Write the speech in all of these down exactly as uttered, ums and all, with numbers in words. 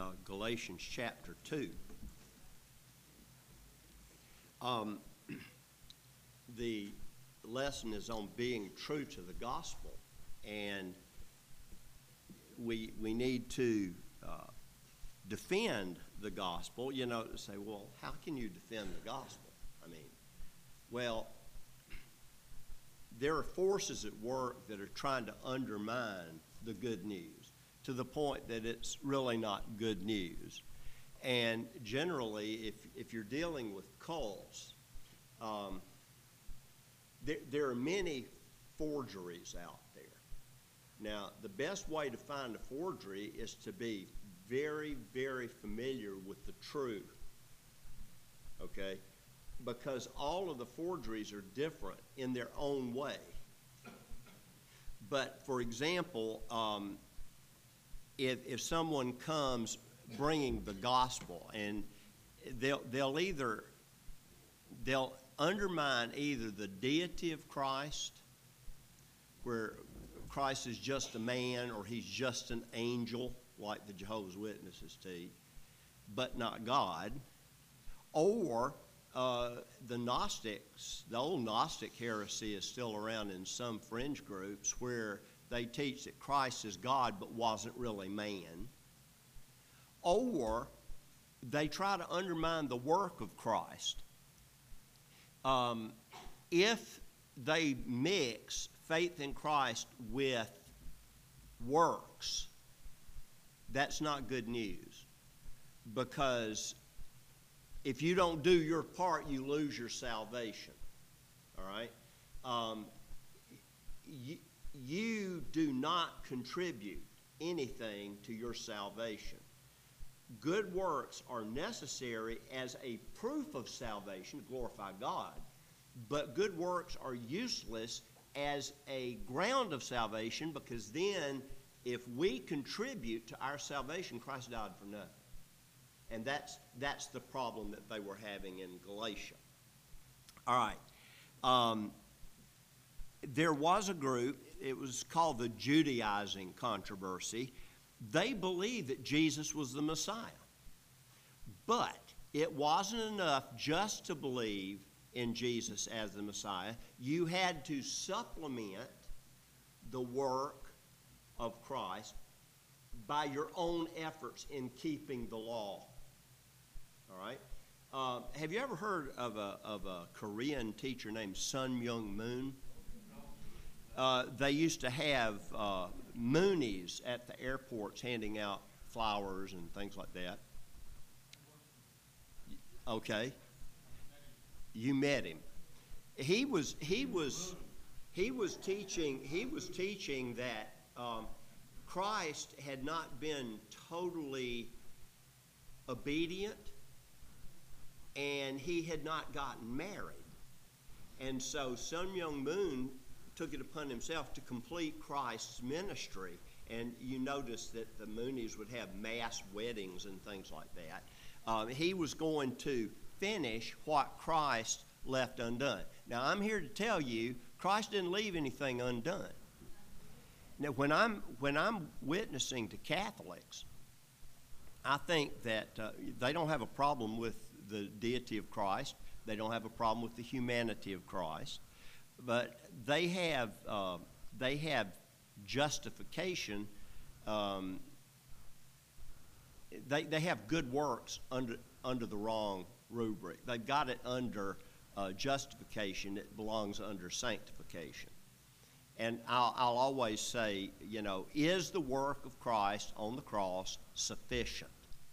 uh, Galatians chapter two. Um, the lesson is on being true to the gospel, and we we need to uh, defend the gospel. You know, to say, well, how can you defend the gospel? I mean, well, there are forces at work that are trying to undermine the good news to the point that it's really not good news. And generally, if if you're dealing with cults, um, there, there are many forgeries out there. Now, the best way to find a forgery is to be very, very familiar with the truth, okay? Because all of the forgeries are different in their own way. But, for example, um, if, if someone comes bringing the gospel, and they'll, they'll either, they'll undermine either the deity of Christ, where Christ is just a man or he's just an angel, like the Jehovah's Witnesses teach, but not God, or uh, the Gnostics, the old Gnostic heresy is still around in some fringe groups where they teach that Christ is God but wasn't really man, or they try to undermine the work of Christ. Um, if they mix faith in Christ with works, that's not good news, because if you don't do your part, you lose your salvation, all right? Um, you, you do not contribute anything to your salvation. Good works are necessary as a proof of salvation to glorify God, but good works are useless as a ground of salvation, because then if we contribute to our salvation, Christ died for nothing. And that's that's the problem that they were having in Galatia. All right. Um, there was a group, it was called the Judaizing controversy. They believed that Jesus was the Messiah. But it wasn't enough just to believe in Jesus as the Messiah. You had to supplement the work of Christ by your own efforts in keeping the law. All right? Uh, have you ever heard of a, of a Korean teacher named Sun Myung Moon? Uh, they used to have uh, Moonies at the airports handing out flowers and things like that. Okay. You met him. He was he was he was teaching he was teaching that um, Christ had not been totally obedient, and he had not gotten married. And so Sun Myung Moon took it upon himself to complete Christ's ministry. And you notice that the Moonies would have mass weddings and things like that. Um, he was going to finish what Christ left undone. Now, I'm here to tell you, Christ didn't leave anything undone. Now, when I'm when I'm witnessing to Catholics, I think that uh, they don't have a problem with the deity of Christ. They don't have a problem with the humanity of Christ, but they have uh, they have justification. Um, they they have good works under under the wrong rubric. They've got it under uh, justification. It belongs under sanctification. And I'll, I'll always say, you know, is the work of Christ on the cross sufficient?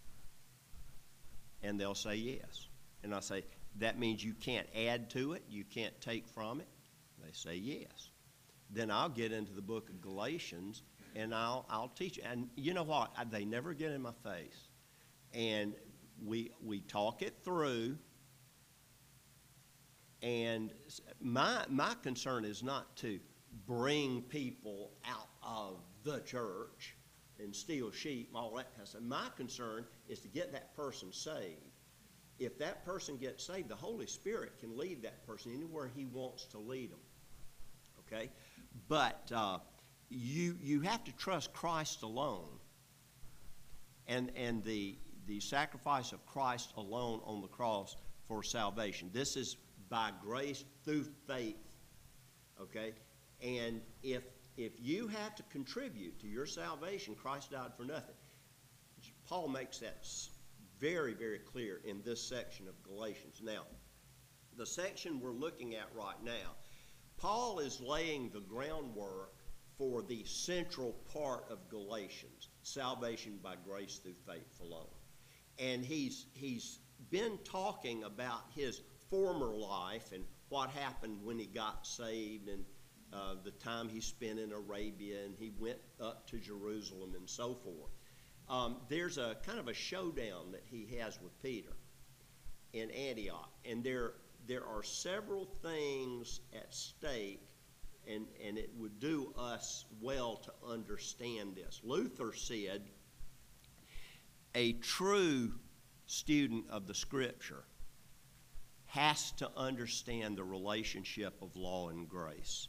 And they'll say yes. And I say, that means you can't add to it, you can't take from it? They say yes. Then I'll get into the book of Galatians, and I'll I'll teach it. And you know what? I, they never get in my face. And we we talk it through. And my my concern is not to bring people out of the church and steal sheep and all that kind of stuff. My concern is to get that person saved. If that person gets saved, the Holy Spirit can lead that person anywhere he wants to lead them. Okay? But uh, you you have to trust Christ alone. and, and the, the sacrifice of Christ alone on the cross for salvation. This is by grace through faith, okay? And if, if you have to contribute to your salvation, Christ died for nothing. Paul makes that very, very clear in this section of Galatians. Now, the section we're looking at right now, Paul is laying the groundwork for the central part of Galatians, salvation by grace through faith alone. And he's, he's been talking about his former life and what happened when he got saved and uh, the time he spent in Arabia and he went up to Jerusalem and so forth. Um, there's a kind of a showdown that he has with Peter in Antioch, and there there are several things at stake, and, and it would do us well to understand this. Luther said, a true student of the Scripture has to understand the relationship of law and grace.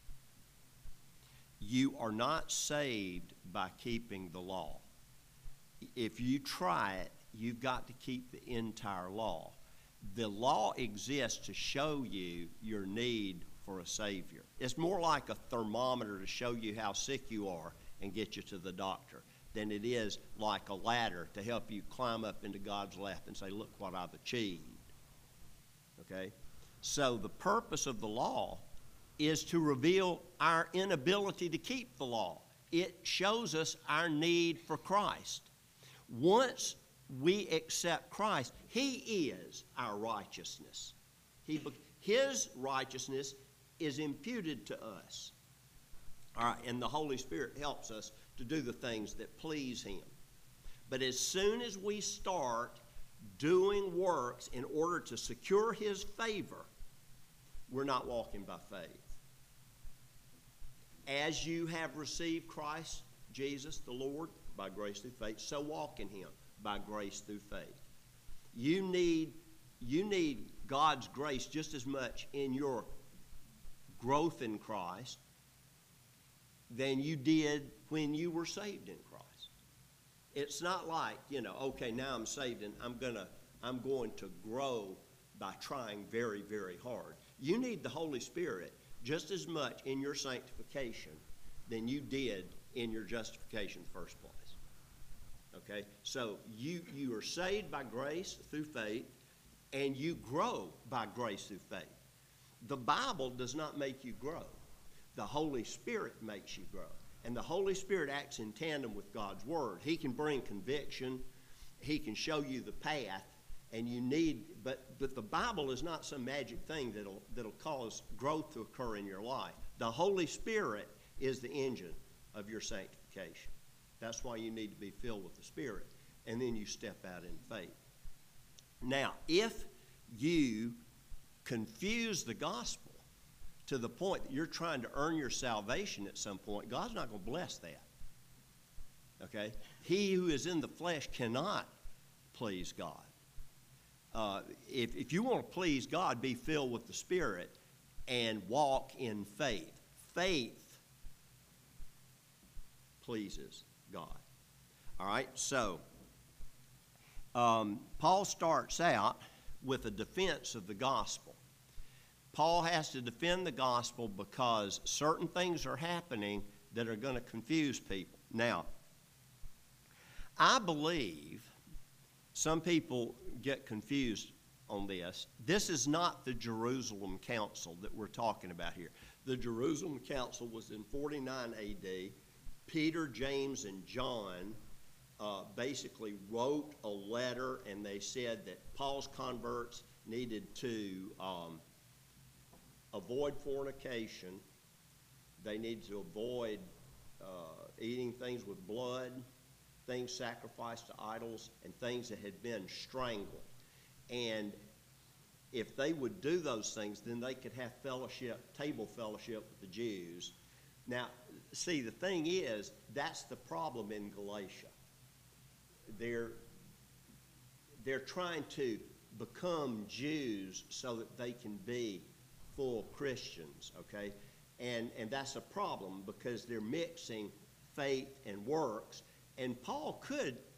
You are not saved by keeping the law. If you try it, you've got to keep the entire law. The law exists to show you your need for a Savior. It's more like a thermometer to show you how sick you are and get you to the doctor than it is like a ladder to help you climb up into God's lap and say, look what I've achieved. Okay? So the purpose of the law is to reveal our inability to keep the law. It shows us our need for Christ. Once we accept Christ, He is our righteousness. He, His righteousness is imputed to us. All right, and the Holy Spirit helps us to do the things that please Him. But as soon as we start doing works in order to secure His favor, we're not walking by faith. As you have received Christ, Jesus, the Lord, by grace through faith, so walk in Him by grace through faith. You need, you need God's grace just as much in your growth in Christ than you did when you were saved in Christ. It's not like, you know, okay, now I'm saved and I'm gonna, I'm going to grow by trying very, very hard. You need the Holy Spirit just as much in your sanctification than you did in your justification in the first place. Okay? So you, you are saved by grace through faith, and you grow by grace through faith. The Bible does not make you grow. The Holy Spirit makes you grow. And the Holy Spirit acts in tandem with God's Word. He can bring conviction. He can show you the path. And you need, but, but the Bible is not some magic thing that'll, that'll cause growth to occur in your life. The Holy Spirit is the engine of your sanctification. That's why you need to be filled with the Spirit. And then you step out in faith. Now, if you confuse the gospel to the point that you're trying to earn your salvation at some point, God's not going to bless that. Okay? He who is in the flesh cannot please God. Uh, if, if you want to please God, be filled with the Spirit and walk in faith. Faith pleases God. All right, so um, Paul starts out with a defense of the gospel. Paul has to defend the gospel because certain things are happening that are going to confuse people. Now, I believe some people get confused on this. This is not the Jerusalem Council that we're talking about here. The Jerusalem Council was in forty-nine A D. Peter, James, and John uh, basically wrote a letter, and they said that Paul's converts needed to um, avoid fornication. They needed to avoid uh, eating things with blood, things sacrificed to idols, and things that had been strangled. And if they would do those things, then they could have fellowship, table fellowship with the Jews. Now, see, the thing is, that's the problem in Galatia. They're, they're trying to become Jews so that they can be full Christians, okay? And, and that's a problem because they're mixing faith and works. And Paul could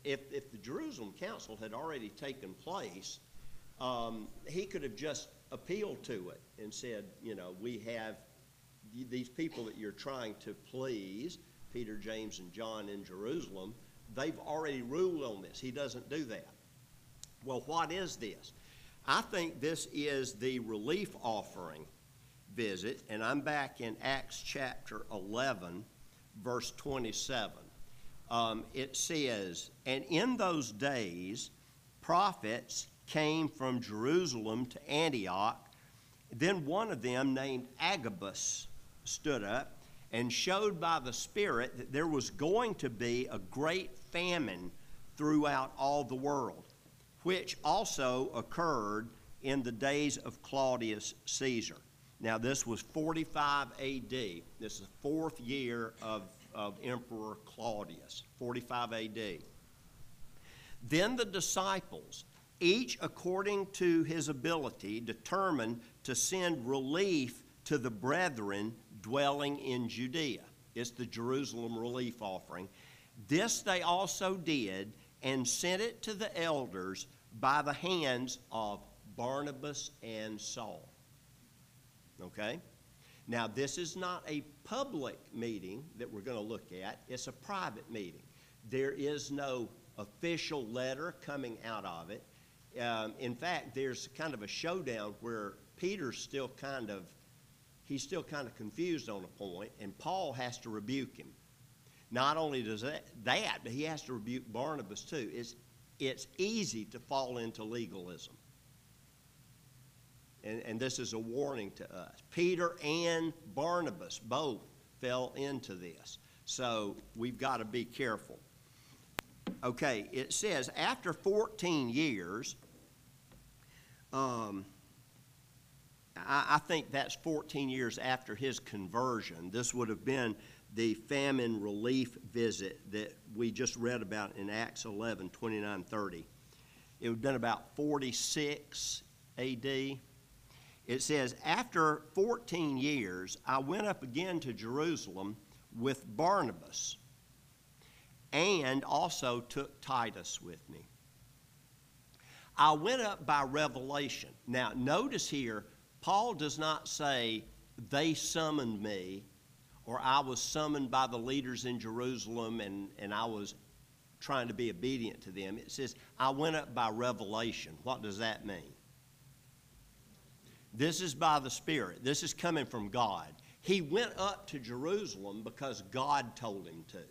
if, if the Jerusalem Council had already taken place, um, he could have just appealed to it and said, you know, we have these people that you're trying to please, Peter, James, and John in Jerusalem, they've already ruled on this. He doesn't do that. Well, what is this? I think this is the relief offering visit, and I'm back in Acts chapter eleven, verse twenty-seven. Um, it says, and in those days prophets came from Jerusalem to Antioch. Then one of them, named Agabus, stood up and showed by the Spirit that there was going to be a great famine throughout all the world, which also occurred in the days of Claudius Caesar. Now, this was forty-five A D. This is the fourth year of, of Emperor Claudius, forty-five A D. Then the disciples, each according to his ability, determined to send relief to the brethren dwelling in Judea. It's the Jerusalem relief offering. This they also did, and sent it to the elders by the hands of Barnabas and Saul. Okay? Now, this is not a public meeting that we're going to look at. It's a private meeting. There is no official letter coming out of it. Um, in fact, there's kind of a showdown where Peter's still kind of, he's still kind of confused on a point, and Paul has to rebuke him. Not only does that, that but he has to rebuke Barnabas too. It's, it's easy to fall into legalism. And, and this is a warning to us. Peter and Barnabas both fell into this. So we've got to be careful. Okay, it says, after fourteen years, um, I, I think that's fourteen years after his conversion. This would have been the famine relief visit that we just read about in Acts eleven, twenty-nine, thirty. It would have been about forty-six A D. It says, after fourteen years, I went up again to Jerusalem with Barnabas, and also took Titus with me. I went up by revelation. Now, notice here, Paul does not say, they summoned me, or I was summoned by the leaders in Jerusalem and, and I was trying to be obedient to them. It says, I went up by revelation. What does that mean? This is by the Spirit. This is coming from God. He went up to Jerusalem because God told him to.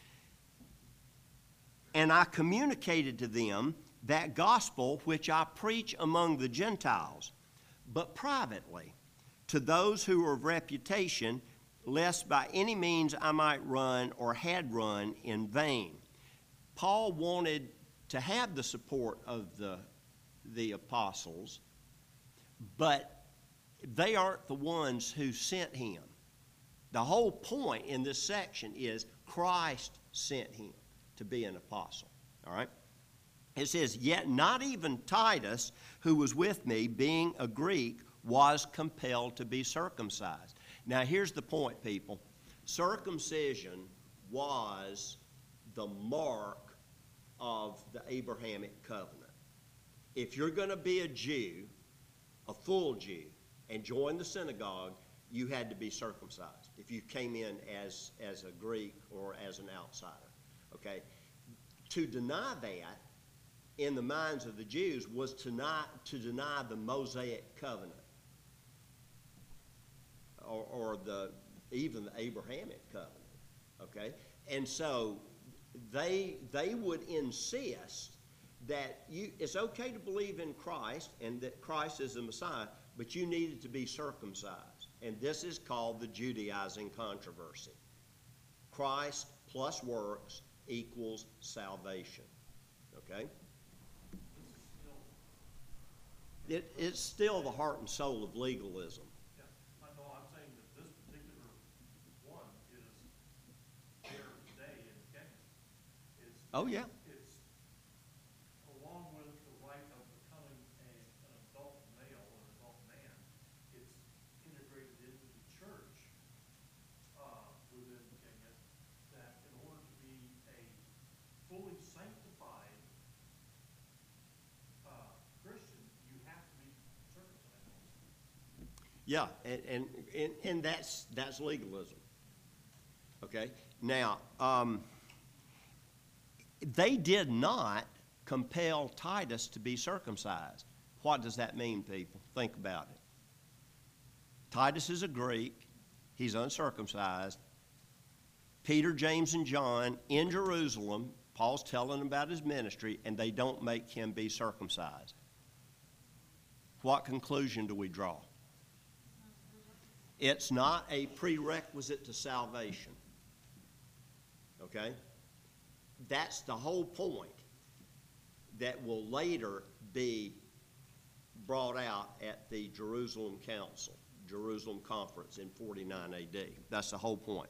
And I communicated to them that gospel which I preach among the Gentiles, but privately, to those who are of reputation, lest by any means I might run or had run in vain. Paul wanted to have the support of the, the apostles, but they aren't the ones who sent him. The whole point in this section is Christ sent him to be an apostle. All right? It says, yet not even Titus, who was with me, being a Greek, was compelled to be circumcised. Now, here's the point, people. Circumcision was the mark of the Abrahamic covenant. If you're going to be a Jew, a full Jew, and join the synagogue, you had to be circumcised if you came in as, as a Greek or as an outsider. Okay? To deny that in the minds of the Jews was to not to deny the Mosaic covenant, or, or the even the Abrahamic covenant. Okay, and so they they would insist that you it's okay to believe in Christ and that Christ is the Messiah, but you needed to be circumcised, and this is called the Judaizing controversy. Christ plus works equals salvation. Okay. It, it's still the heart and soul of legalism. Yeah, I know. I'm saying that this particular one is there today in Kenya. It's, Oh, yeah. It's along with the right of becoming a, an adult male or an adult man. It's integrated into the church uh, within Kenya that in order to be a fully sanctified Yeah, and, and, and, and that's, that's legalism. Okay? Now, um, they did not compel Titus to be circumcised. What does that mean, people? Think about it. Titus is a Greek. He's uncircumcised. Peter, James, and John in Jerusalem, Paul's telling them about his ministry, and they don't make him be circumcised. What conclusion do we draw? It's not a prerequisite to salvation. Okay? That's the whole point that will later be brought out at the Jerusalem Council, Jerusalem Conference in forty-nine A D. That's the whole point.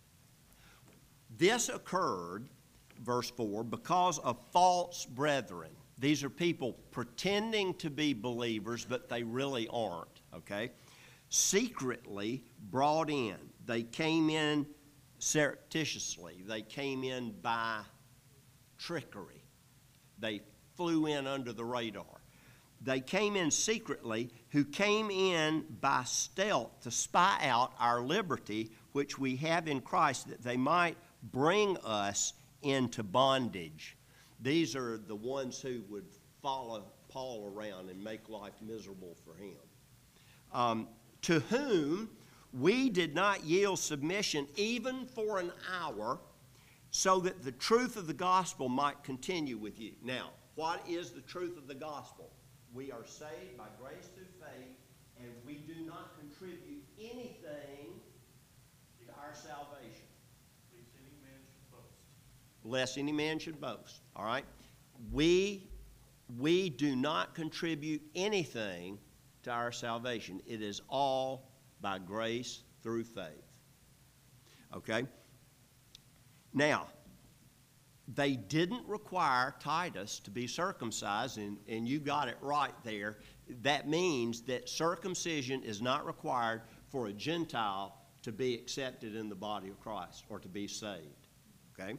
This occurred, verse four, because of false brethren. These are people pretending to be believers, but they really aren't, okay? Secretly brought in. They came in surreptitiously. They came in by trickery. They flew in under the radar. They came in secretly, who came in by stealth to spy out our liberty, which we have in Christ, that they might bring us into bondage. These are the ones who would follow Paul around and make life miserable for him. Um, to whom we did not yield submission even for an hour, so that the truth of the gospel might continue with you. Now, what is the truth of the gospel? We are saved by grace through faith, and we do not contribute anything to our salvation. Lest any man should boast. Lest any man should boast. All right? We, we do not contribute anything to our salvation. It is all by grace through faith. Okay? Now, they didn't require Titus to be circumcised, and, and you got it right there. That means that circumcision is not required for a Gentile to be accepted in the body of Christ or to be saved. Okay?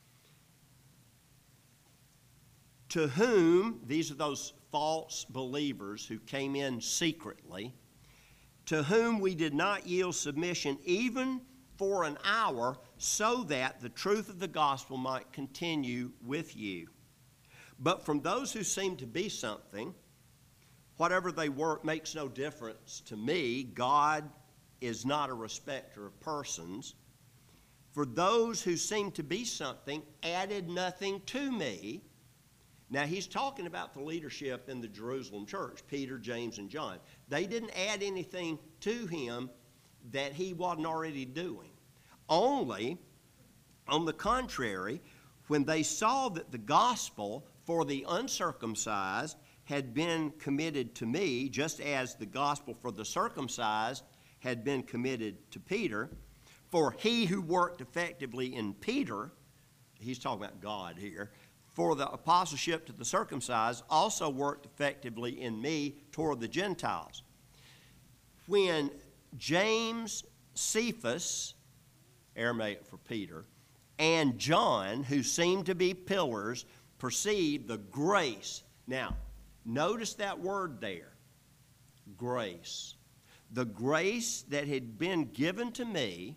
To whom, these are those false believers who came in secretly, to whom we did not yield submission even for an hour, so that the truth of the gospel might continue with you. But from those who seem to be something, whatever they were makes no difference to me. God is not a respecter of persons. For those who seem to be something added nothing to me. Now, he's talking about the leadership in the Jerusalem church, Peter, James, and John. They didn't add anything to him that he wasn't already doing. Only, on the contrary, when they saw that the gospel for the uncircumcised had been committed to me, just as the gospel for the circumcised had been committed to Peter, for he who worked effectively in Peter, he's talking about God here, for the apostleship to the circumcised also worked effectively in me toward the Gentiles. When James, Cephas, Aramaic for Peter, and John, who seemed to be pillars, perceived the grace. Now, notice that word there, grace. The grace that had been given to me,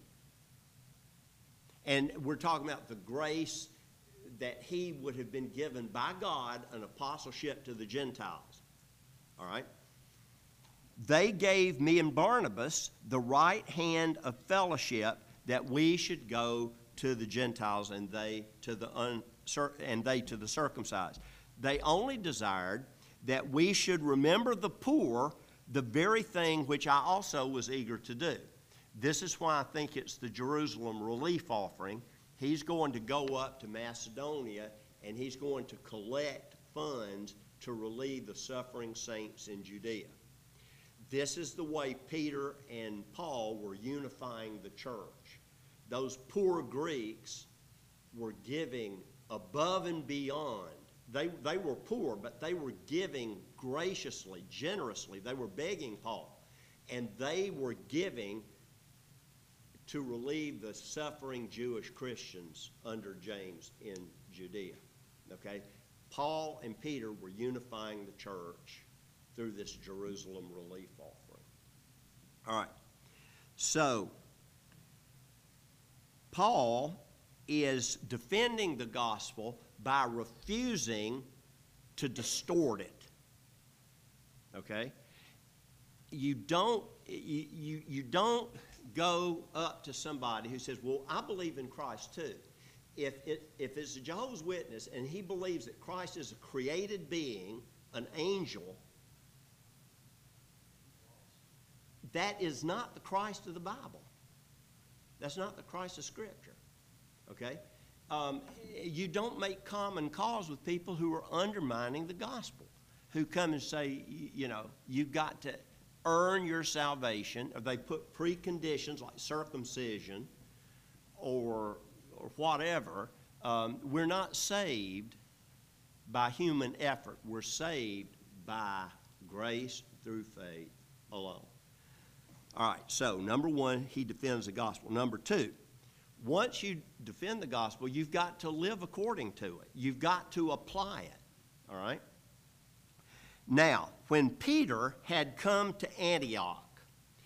and we're talking about the grace that he would have been given by God, an apostleship to the Gentiles. All right? They gave me and Barnabas the right hand of fellowship, that we should go to the Gentiles and they to the un, and they to the circumcised. They only desired that we should remember the poor, the very thing which I also was eager to do. This is why I think it's the Jerusalem relief offering. He's going to go up to Macedonia, and he's going to collect funds to relieve the suffering saints in Judea. This is the way Peter and Paul were unifying the church. Those poor Greeks were giving above and beyond. They, they were poor, but they were giving graciously, generously. They were begging Paul, and they were giving to relieve the suffering Jewish Christians under James in Judea. Okay? Paul and Peter were unifying the church through this Jerusalem relief offering. All right. So, Paul is defending the gospel by refusing to distort it. Okay? You don't, you, you, you don't go up to somebody who says, well, I believe in Christ too. If, it, if it's a Jehovah's Witness and he believes that Christ is a created being, an angel, that is not the Christ of the Bible. That's not the Christ of Scripture. Okay? Um, you don't make common cause with people who are undermining the gospel, who come and say, you know, you've got to earn your salvation, or they put preconditions like circumcision or, or whatever. Um, we're not saved by human effort. We're saved by grace through faith alone. All right, so number one, he defends the gospel. Number two, once you defend the gospel, you've got to live according to it. You've got to apply it, all right? Now, when Peter had come to Antioch,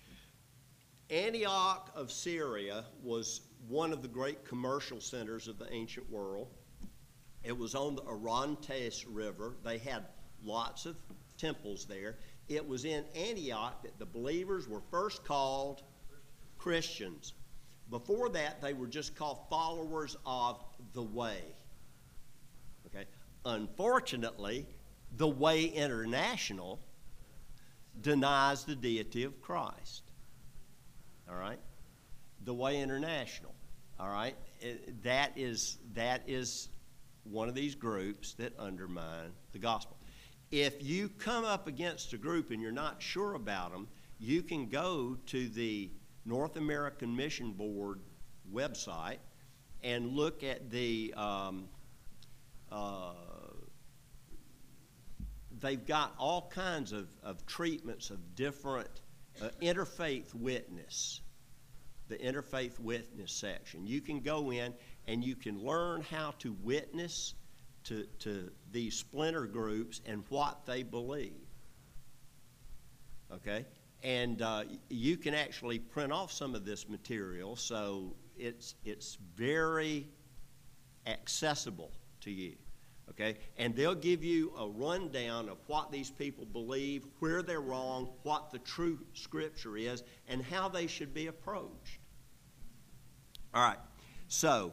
Antioch of Syria was one of the great commercial centers of the ancient world. It was on the Orontes River. They had lots of temples there. It was in Antioch that the believers were first called Christians. Before that, they were just called followers of the way. Okay? Unfortunately, the Way International denies the deity of Christ. All right? The Way International. All right? It, that is, that is one of these groups that undermine the gospel. If you come up against a group and you're not sure about them, you can go to the North American Mission Board website and look at the, um, uh, they've got all kinds of, of treatments of different uh, interfaith witness, the interfaith witness section. You can go in and you can learn how to witness to, to these splinter groups and what they believe. Okay? And uh, you can actually print off some of this material, so it's, it's very accessible to you. Okay? And they'll give you a rundown of what these people believe, where they're wrong, what the true Scripture is, and how they should be approached. All right. So,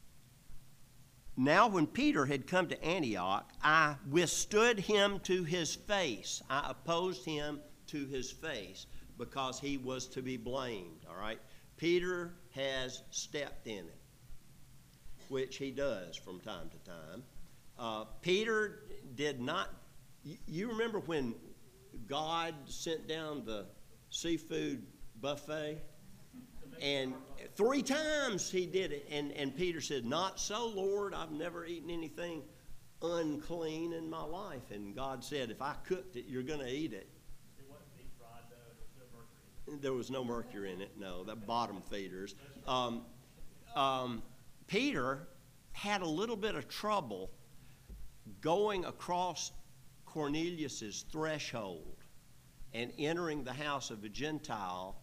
now when Peter had come to Antioch, I withstood him to his face. I opposed him to his face because he was to be blamed, all right? Peter has stepped in it, which he does from time to time. Uh, Peter did not, you, you remember when God sent down the seafood buffet? And three times he did it. And, and Peter said, not so, Lord. I've never eaten anything unclean in my life. And God said, if I cooked it, you're going to eat it. It wasn't deep fried, though. There was no mercury. There was no mercury in it, no. The bottom feeders. Um, um, Peter had a little bit of trouble going across Cornelius's threshold and entering the house of a Gentile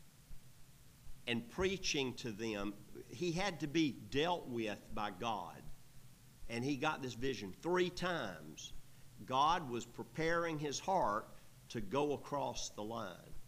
and preaching to them. He had to be dealt with by God. And he got this vision three times. God was preparing his heart to go across the line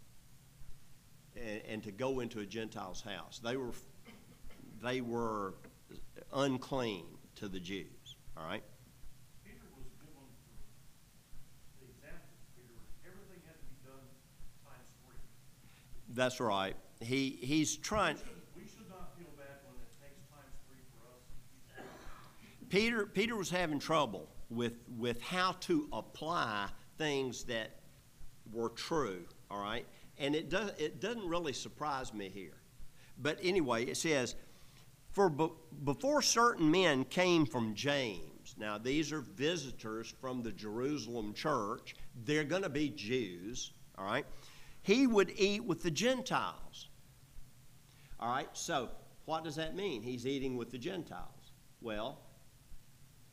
and, and to go into a Gentile's house. They were, they were unclean to the Jews, all right? Peter was a good one for the example. Peter was, everything had to be done times three. That's right. He, he's trying. We should, we should not feel bad when it takes times three for us. Peter, Peter was having trouble with, with how to apply things that were true, all right? And it, does, it doesn't really surprise me here. But anyway, it says, For be, before certain men came from James. Now, these are visitors from the Jerusalem church. They're going to be Jews, all right? He would eat with the Gentiles. All right, so what does that mean? He's eating with the Gentiles. Well,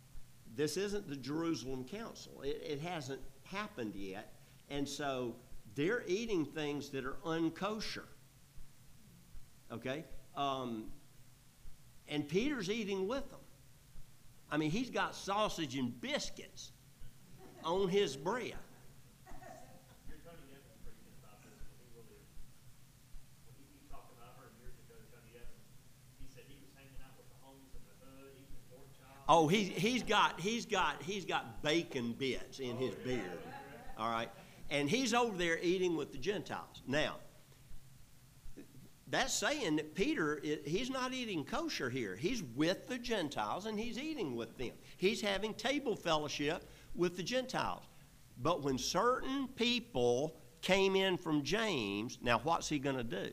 this isn't the Jerusalem Council. It, it hasn't happened yet. And so they're eating things that are unkosher. Okay? Um, and Peter's eating with them. I mean, he's got sausage and biscuits on his bread. Your Tony Evans pretty good about this, because he really, when he, he talked about her years ago, Tony Evans, he said he was hanging out with the homies in the hood, eating pork chops. Oh, he's he's got he's got he's got bacon bits in his beard. All right. And he's over there eating with the Gentiles. Now, that's saying that Peter, he's not eating kosher here. He's with the Gentiles and he's eating with them. He's having table fellowship with the Gentiles. But when certain people came in from James, now what's he going to do?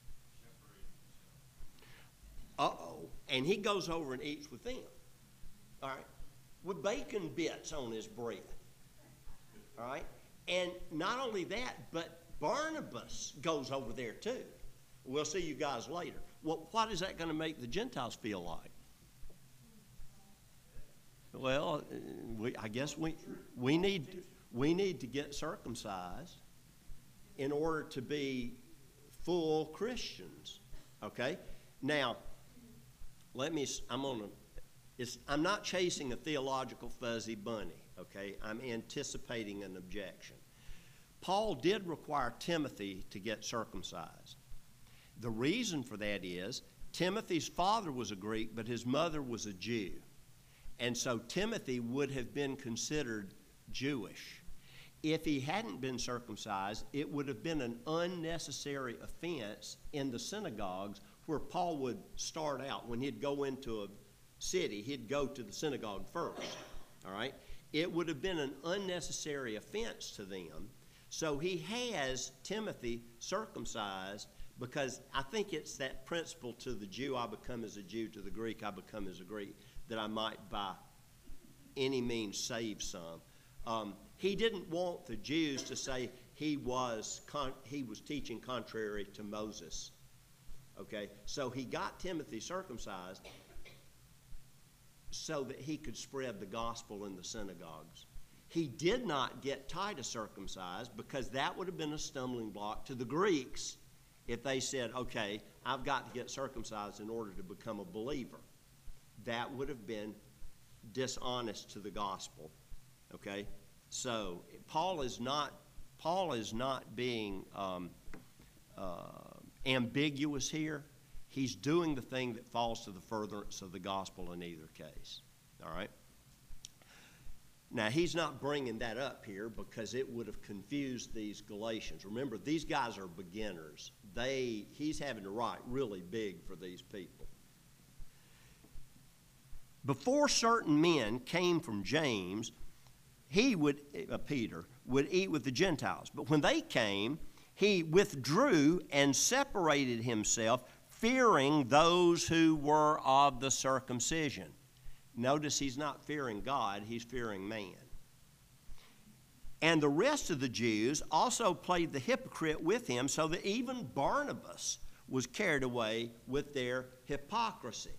Uh-oh. And he goes over and eats with them. All right. With bacon bits on his bread. All right. And not only that, but Barnabas goes over there too. We'll see you guys later. Well, what is that going to make the Gentiles feel like? Well, we, I guess we we need we need to get circumcised in order to be full Christians. Okay. Now, let me. I'm on a. It's, I'm not chasing a theological fuzzy bunny. Okay, I'm anticipating an objection. Paul did require Timothy to get circumcised. The reason for that is Timothy's father was a Greek, but his mother was a Jew. And so Timothy would have been considered Jewish. If he hadn't been circumcised, it would have been an unnecessary offense in the synagogues where Paul would start out. When he'd go into a city, he'd go to the synagogue first. All right? It would have been an unnecessary offense to them. So he has Timothy circumcised because I think it's that principle to the Jew, I become as a Jew, to the Greek, I become as a Greek, that I might by any means save some. Um, he didn't want the Jews to say he was, con- he was teaching contrary to Moses. Okay? So he got Timothy circumcised so that he could spread the gospel in the synagogues. He did not get Titus circumcised because that would have been a stumbling block to the Greeks if they said, okay, I've got to get circumcised in order to become a believer. That would have been dishonest to the gospel. Okay? So Paul is not, Paul is not being um, uh, ambiguous here. He's doing the thing that falls to the furtherance of the gospel in either case. All right? Now, he's not bringing that up here because it would have confused these Galatians. Remember, these guys are beginners. They, he's having to write really big for these people. Before certain men came from James, he would, uh, Peter, would eat with the Gentiles. But when they came, he withdrew and separated himself, fearing those who were of the circumcision. Notice he's not fearing God, he's fearing man. And the rest of the Jews also played the hypocrite with him, so that even Barnabas was carried away with their hypocrisy.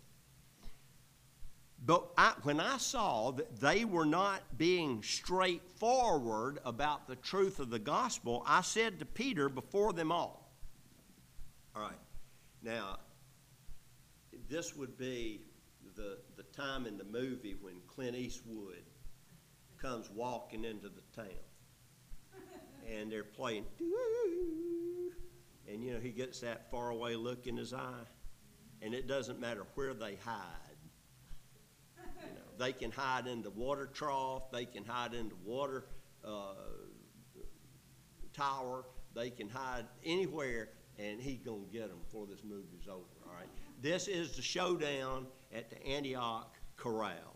But I, when I saw that they were not being straightforward about the truth of the gospel, I said to Peter before them all. All right. Now, this would be the, the time in the movie when Clint Eastwood comes walking into the town. And they're playing, and you know, he gets that faraway look in his eye. And it doesn't matter where they hide. You know, they can hide in the water trough, they can hide in the water uh, tower, they can hide anywhere, and he's going to get them before this movie's over, all right? This is the showdown at the Antioch Corral.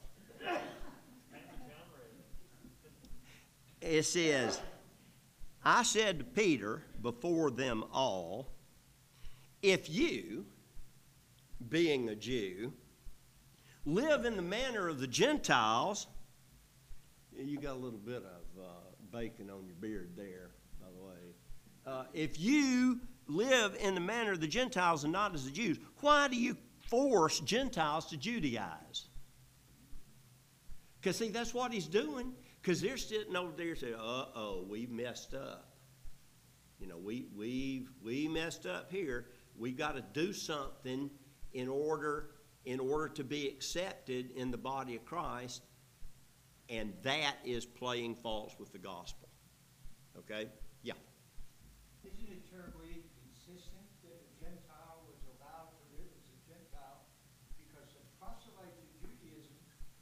It says, I said to Peter before them all, if you, being a Jew, live in the manner of the Gentiles, you got a little bit of uh, bacon on your beard there, by the way. Uh, if you live in the manner of the Gentiles and not as the Jews, why do you force Gentiles to Judaize? Because, see, that's what he's doing. Because they're sitting over there saying, uh-oh, we messed up. You know, we we we messed up here. We got to do something in order in order to be accepted in the body of Christ, and that is playing false with the gospel. Okay? Yeah. Isn't it terribly inconsistent that a Gentile was allowed to live as a Gentile because the proselytes of Judaism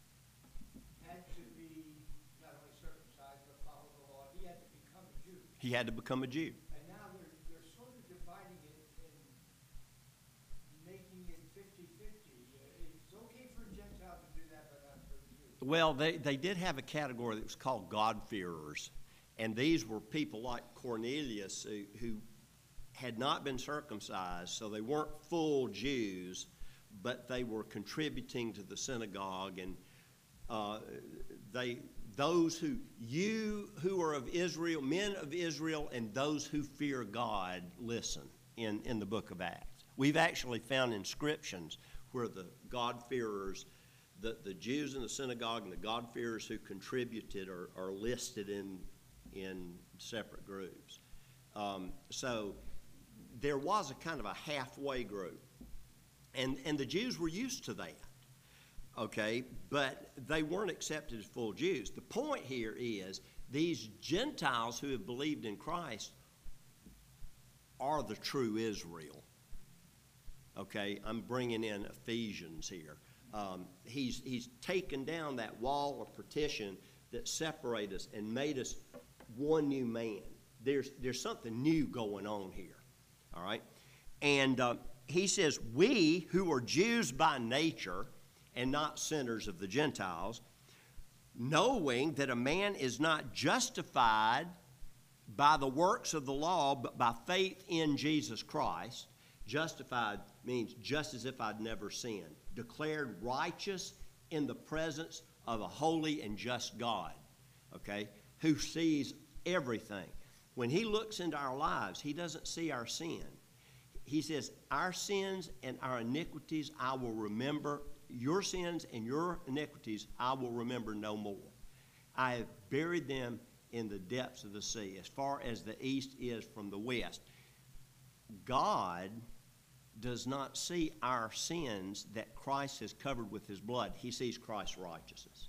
had to be not only circumcised but follow the law? He had to become a Jew. He had to become a Jew. And now they're, they're sort of dividing it and making it fifty-fifty. Uh, It's okay for a Gentile to do that, but not for a Jew. Well, they, they did have a category that was called God-fearers. And these were people like Cornelius who, who had not been circumcised, so they weren't full Jews, but they were contributing to the synagogue. And uh, they, those who, you who are of Israel, men of Israel, and those who fear God, listen in, in the book of Acts. We've actually found inscriptions where the God-fearers, the, the Jews in the synagogue and the God-fearers who contributed are, are listed in in separate groups. Um, so there was a kind of a halfway group. And, and the Jews were used to that, okay? But they weren't accepted as full Jews. The point here is these Gentiles who have believed in Christ are the true Israel, okay? I'm bringing in Ephesians here. Um, he's, he's taken down that wall of partition that separated us and made us one new man. There's, there's something new going on here, all right? And uh, he says, we who are Jews by nature and not sinners of the Gentiles, knowing that a man is not justified by the works of the law, but by faith in Jesus Christ. Justified means just as if I'd never sinned. Declared righteous in the presence of a holy and just God, okay, who sees everything. When he looks into our lives, he doesn't see our sin. He says, our sins and our iniquities I will remember. Your sins and your iniquities I will remember no more. I have buried them in the depths of the sea, as far as the east is from the west. God does not see our sins that Christ has covered with his blood. He sees Christ's righteousness.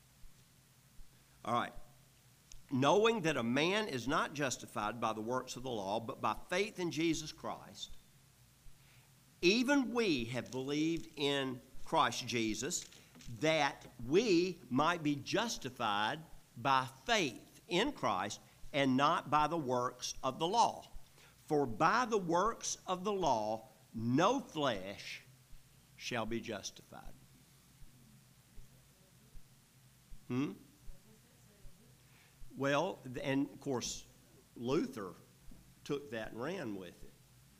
All right. Knowing that a man is not justified by the works of the law, but by faith in Jesus Christ, even we have believed in Christ Jesus, that we might be justified by faith in Christ and not by the works of the law. For by the works of the law, no flesh shall be justified. Hmm? Well, and of course, Luther took that and ran with it.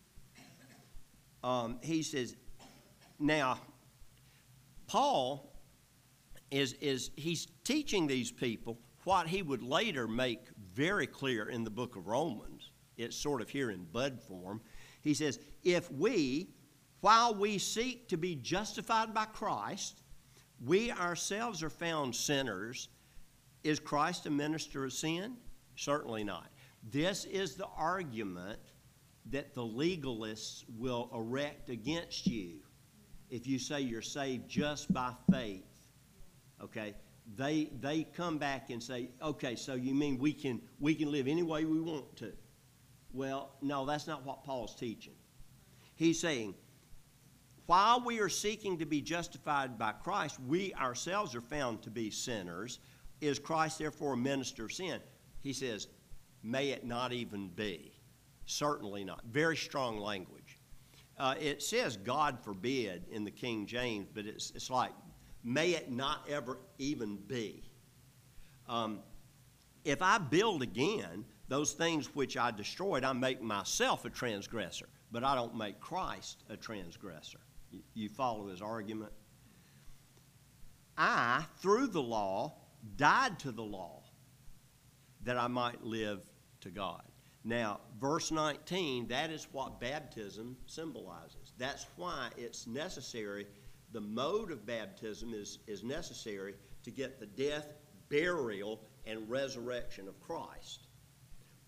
Um, he says, now, Paul is, is he's teaching these people what he would later make very clear in the book of Romans. It's sort of here in bud form. He says, if we, while we seek to be justified by Christ, we ourselves are found sinners, is Christ a minister of sin? Certainly not. This is the argument that the legalists will erect against you if you say you're saved just by faith. Okay? They they come back and say, okay, so you mean we can we can live any way we want to? Well, no, that's not what Paul's teaching. He's saying, while we are seeking to be justified by Christ, we ourselves are found to be sinners. Is Christ therefore a minister of sin? He says, may it not even be. Certainly not. Very strong language. Uh, it says God forbid in the King James, but it's, it's like, may it not ever even be. Um, if I build again those things which I destroyed, I make myself a transgressor, but I don't make Christ a transgressor. You, you follow his argument? I, through the law, died to the law that I might live to God. Now, verse nineteen, that is what baptism symbolizes. That's why it's necessary. The mode of baptism is, is necessary to get the death, burial, and resurrection of Christ.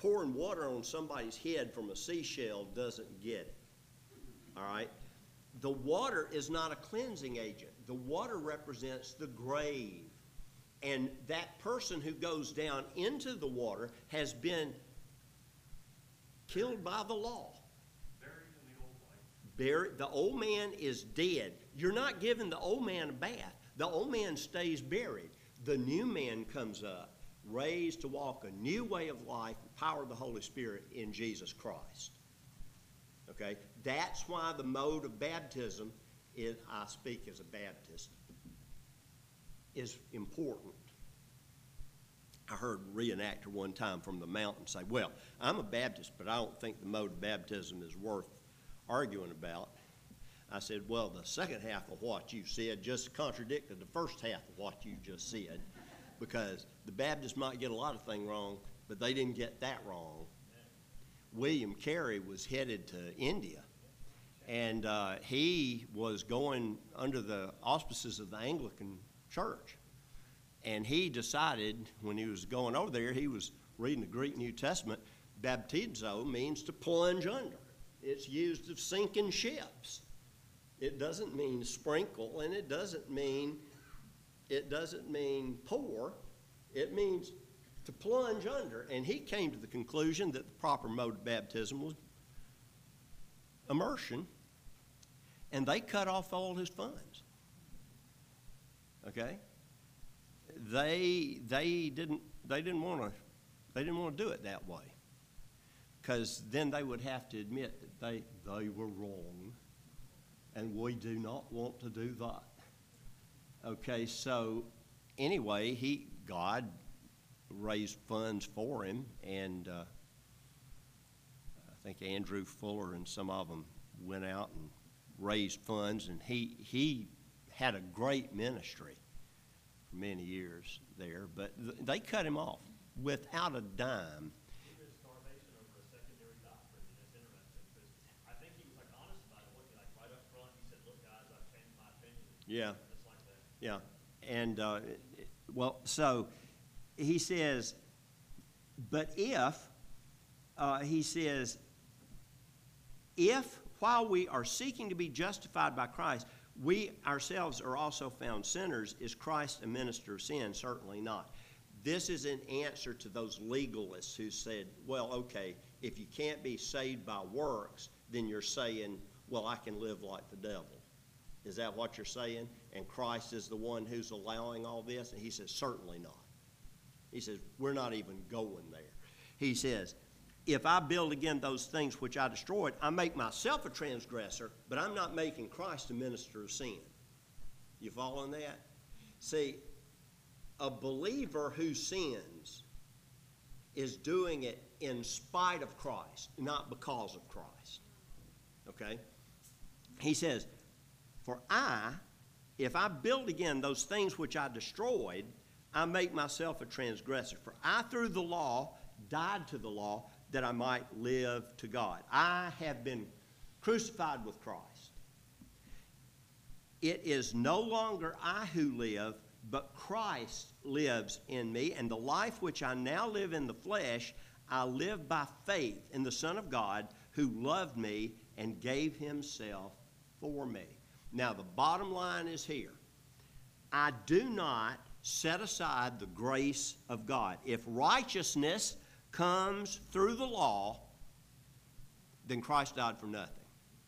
pouring water on somebody's head from a seashell doesn't get it. All right? The water is not a cleansing agent. The water represents the grave. And that person who goes down into the water has been killed by the law. Buried in the old life. Buried, the old man is dead. You're not giving the old man a bath. The old man stays buried. The new man comes up, raised to walk a new way of life, the power of the Holy Spirit in Jesus Christ. Okay? That's why the mode of baptism is, I speak as a Baptist, is important. I heard a reenactor one time from the mountain say, well, I'm a Baptist, but I don't think the mode of baptism is worth arguing about. I said, well, the second half of what you said just contradicted the first half of what you just said, because the Baptists might get a lot of things wrong, but they didn't get that wrong. William Carey was headed to India, and uh, he was going under the auspices of the Anglican Church. And he decided when he was going over there, he was reading the Greek New Testament. Baptizo means to plunge under. It's used of sinking ships. It doesn't mean sprinkle, and it doesn't mean it doesn't mean pour. It means to plunge under. And he came to the conclusion that the proper mode of baptism was immersion, and they cut off all his funds. Okay? They they didn't they didn't want to they didn't want to do it that way, because then they would have to admit that they they were wrong, and we do not want to do that. Okay, so anyway, he God raised funds for him, and uh, I think Andrew Fuller and some of them went out and raised funds, and he he had a great ministry for many years there, but th- they cut him off without a dime. He was starvation over a secondary doctrine, and it's interesting because I think he was like honest about it, wasn't he? Like right up front, he said, "Look, guys, I've changed my opinion." Yeah. Just like that. Yeah, and uh, well, so he says, but if, uh, he says, if while we are seeking to be justified by Christ, we ourselves are also found sinners, is Christ a minister of sin? Certainly not. This is an answer to those legalists who said, well, okay, if you can't be saved by works, then you're saying, well, I can live like the devil. Is that what you're saying? And Christ is the one who's allowing all this? And he says, certainly not. He says, we're not even going there. He says, if I build again those things which I destroyed, I make myself a transgressor, but I'm not making Christ a minister of sin. You following that? See, a believer who sins is doing it in spite of Christ, not because of Christ. Okay? He says, for I, if I build again those things which I destroyed, I make myself a transgressor. For I, through the law, died to the law, that I might live to God. I have been crucified with Christ. It is no longer I who live, but Christ lives in me. And the life which I now live in the flesh, I live by faith in the Son of God, who loved me and gave himself for me. Now, the bottom line is here. I do not set aside the grace of God. If righteousness comes through the law, then Christ died for nothing.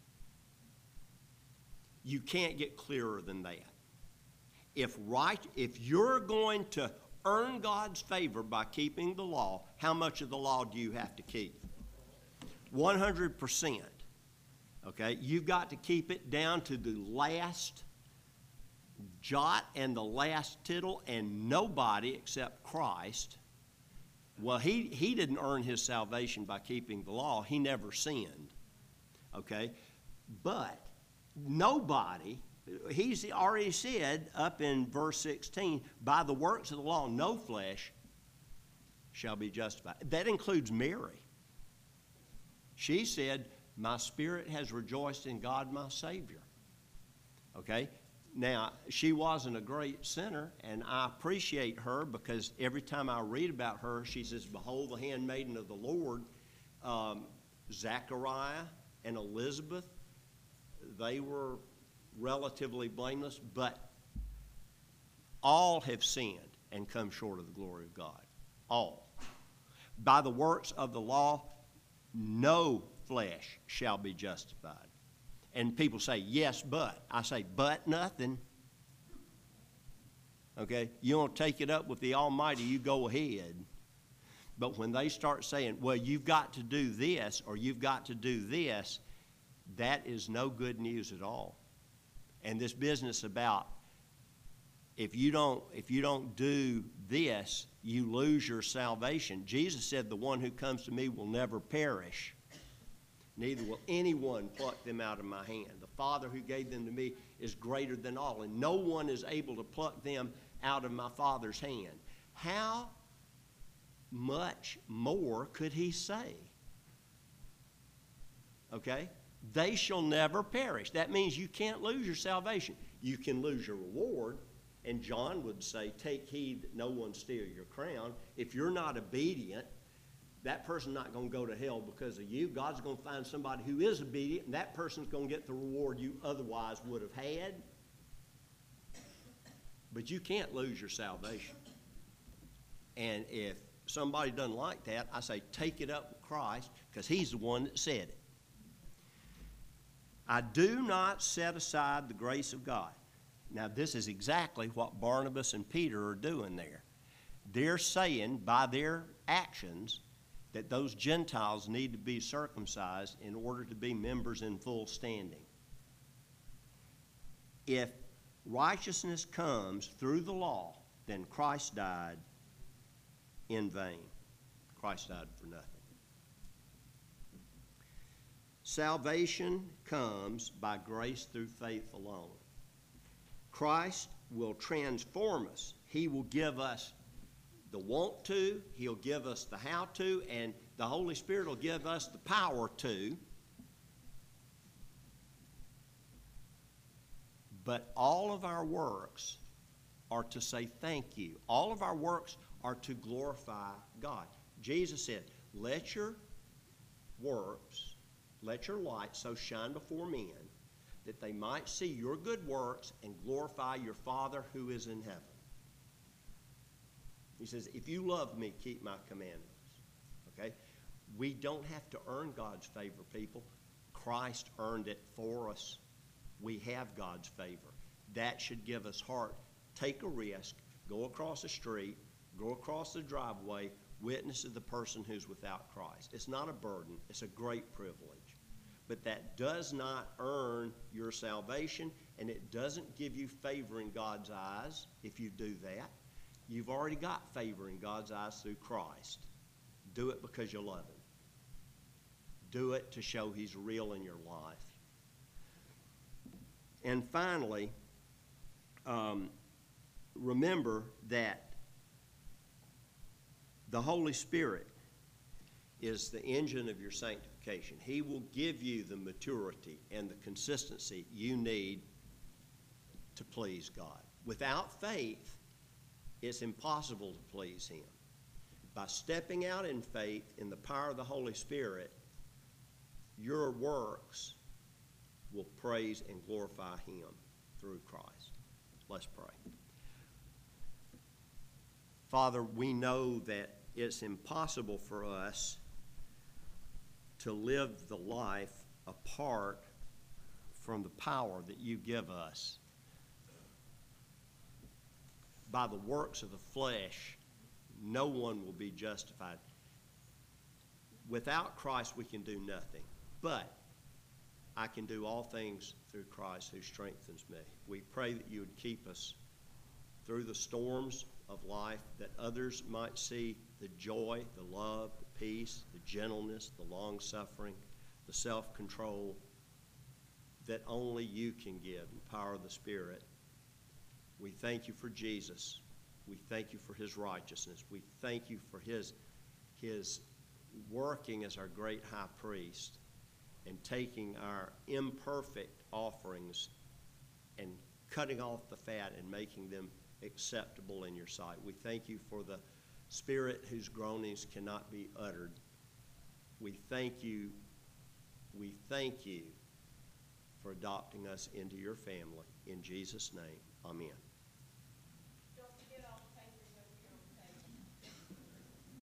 You can't get clearer than that. If right, if you're going to earn God's favor by keeping the law, how much of the law do you have to keep? one hundred percent. Okay? You've got to keep it down to the last jot and the last tittle, and nobody except Christ. Well, he, he didn't earn his salvation by keeping the law. He never sinned. Okay? But nobody, he's already said up in verse sixteen, by the works of the law, no flesh shall be justified. That includes Mary. She said, my spirit has rejoiced in God my Savior. Okay? Now, she wasn't a great sinner, and I appreciate her because every time I read about her, she says, "Behold the handmaiden of the Lord." Um, Zachariah and Elizabeth, they were relatively blameless, but all have sinned and come short of the glory of God. All. By the works of the law, no flesh shall be justified. And people say, yes, but. I say, but nothing. Okay? You want to take it up with the Almighty, you go ahead. But when they start saying, well, you've got to do this or you've got to do this, that is no good news at all. And this business about if you don't, if you don't do this, you lose your salvation. Jesus said, the one who comes to me will never perish. Neither will anyone pluck them out of my hand. The Father who gave them to me is greater than all, and no one is able to pluck them out of my Father's hand. How much more could he say? Okay? They shall never perish. That means you can't lose your salvation. You can lose your reward. And John would say, take heed that no one steal your crown. If you're not obedient, that person's not going to go to hell because of you. God's going to find somebody who is obedient, and that person's going to get the reward you otherwise would have had. But you can't lose your salvation. And if somebody doesn't like that, I say take it up with Christ because he's the one that said it. I do not set aside the grace of God. Now, this is exactly what Barnabas and Peter are doing there. They're saying by their actions that those Gentiles need to be circumcised in order to be members in full standing. If righteousness comes through the law, then Christ died in vain. Christ died for nothing. Salvation comes by grace through faith alone. Christ will transform us. He will give us the want to, he'll give us the how to, and the Holy Spirit will give us the power to. But all of our works are to say thank you. All of our works are to glorify God. Jesus said, let your works, let your light so shine before men that they might see your good works and glorify your Father who is in heaven. He says, if you love me, keep my commandments. Okay? We don't have to earn God's favor, people. Christ earned it for us. We have God's favor. That should give us heart. Take a risk. Go across the street. Go across the driveway. Witness to the person who's without Christ. It's not a burden. It's a great privilege. But that does not earn your salvation, and it doesn't give you favor in God's eyes if you do that. You've already got favor in God's eyes through Christ. Do it because you love him. Do it to show he's real in your life. And finally, um, remember that the Holy Spirit is the engine of your sanctification. He will give you the maturity and the consistency you need to please God. Without faith, it's impossible to please him. By stepping out in faith in the power of the Holy Spirit, your works will praise and glorify him through Christ. Let's pray. Father, we know that it's impossible for us to live the life apart from the power that you give us. By the works of the flesh, no one will be justified. Without Christ, we can do nothing. But I can do all things through Christ who strengthens me. We pray that you would keep us through the storms of life, that others might see the joy, the love, the peace, the gentleness, the long-suffering, the self-control that only you can give in the power of the Spirit. We thank you for Jesus. We thank you for his righteousness. We thank you for his, his working as our great high priest and taking our imperfect offerings and cutting off the fat and making them acceptable in your sight. We thank you for the Spirit whose groanings cannot be uttered. We thank you, we thank you for adopting us into your family. In Jesus' name, amen.